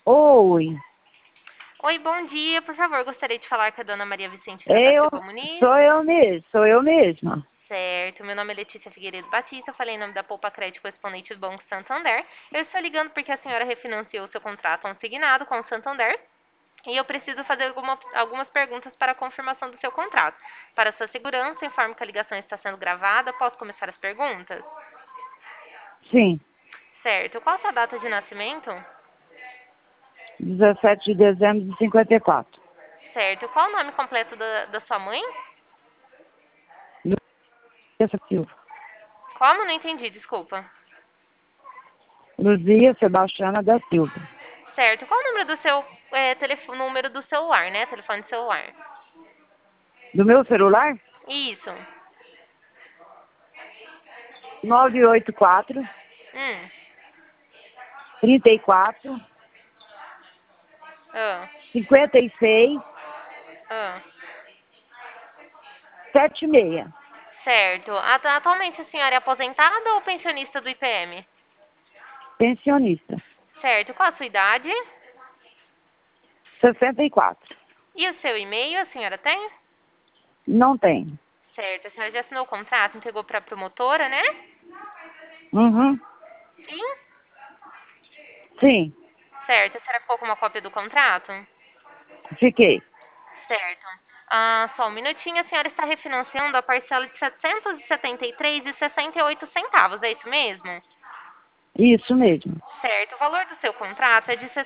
Oi, Oi, bom dia. Por favor, gostaria de falar com a dona Maria Vicentina da Silva Muniz. sou eu mesma. Certo, meu nome é Letícia Figueiredo Batista, falei em nome da Poupa Crédito correspondente do Banco Santander. Eu estou ligando porque a senhora refinanciou seu contrato consignado com o Santander e eu preciso fazer algumas perguntas para a confirmação do seu contrato. Para sua segurança, informo que a ligação está sendo gravada. Posso começar as perguntas? Sim, Certo. Qual a sua data de nascimento? 17 de dezembro de 54. Certo. Qual o nome completo da sua mãe? Luzia Silva. Como? Não entendi, desculpa. Luzia Sebastiana da Silva. Certo. Qual o número do seu número do celular, né? Telefone celular. Do meu celular? Isso. 984 Hum. 34 Ah. 56 Ah. 76. Certo. Atualmente a senhora é aposentada ou pensionista do IPM? Pensionista. Certo. Qual a sua idade? 64. E o seu e-mail a senhora tem? Não tem. Certo. A senhora já assinou o contrato, entregou para a promotora, né? Uhum. Sim. Sim, Certo. A senhora ficou com uma cópia do contrato? fiquei. Certo. Só um minutinho. A senhora está refinanciando a parcela de R$ 773,68. É isso mesmo? Isso mesmo. Certo. O valor do seu contrato é de R$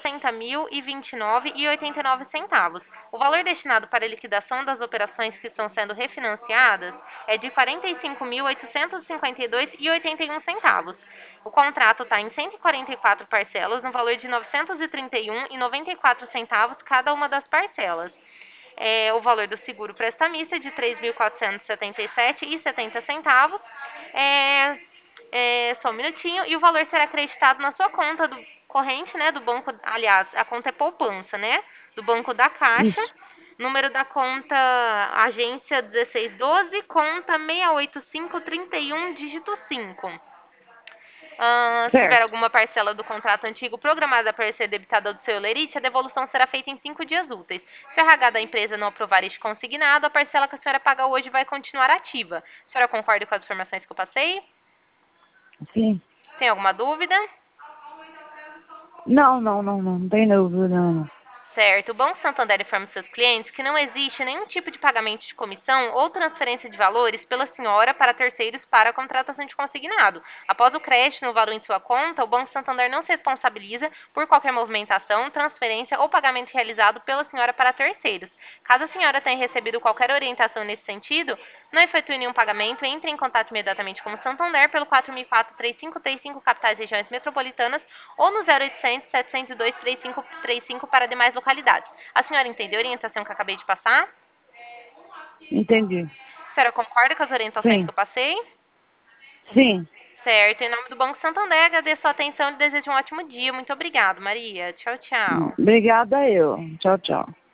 60.029,89. O valor destinado para a liquidação das operações que estão sendo refinanciadas é de R$ 45.852,81. O contrato está em 144 parcelas, no valor de R$ 931,94 cada uma das parcelas. O valor do seguro prestamista é de R$ 3.477,70. Só um minutinho. E o valor será acreditado na sua conta do corrente, né? Do banco. Aliás, a conta é poupança, né? Do Banco da Caixa. Isso. Número da conta agência 1612, conta 68531, dígito 5. Se tiver Certo. alguma parcela do contrato antigo programada para ser debitada do seu lerite, a devolução será feita em 5 dias úteis. Se o RH da empresa não aprovar este consignado, a parcela que a senhora paga hoje vai continuar ativa. A senhora concorda com as informações que eu passei? Sim. Tem alguma dúvida? Não tem dúvida, não. Certo. O Banco Santander informa seus clientes que não existe nenhum tipo de pagamento de comissão ou transferência de valores pela senhora para terceiros para a contratação de consignado. Após o crédito no valor em sua conta, o Banco Santander não se responsabiliza por qualquer movimentação, transferência ou pagamento realizado pela senhora para terceiros. Caso a senhora tenha recebido qualquer orientação nesse sentido, não efetue nenhum pagamento, entre em contato imediatamente com o Santander pelo 4004-3535, capitais e regiões metropolitanas, ou no 0800 702 3535 para demais localidades. A senhora entendeu a orientação que eu acabei de passar? Entendi. A senhora concorda com as orientações que Sim. eu passei? Sim. Certo. Em nome do Banco Santander, agradeço a atenção e desejo um ótimo dia. Muito obrigada, Maria. Tchau, tchau. Obrigada eu. Tchau, tchau.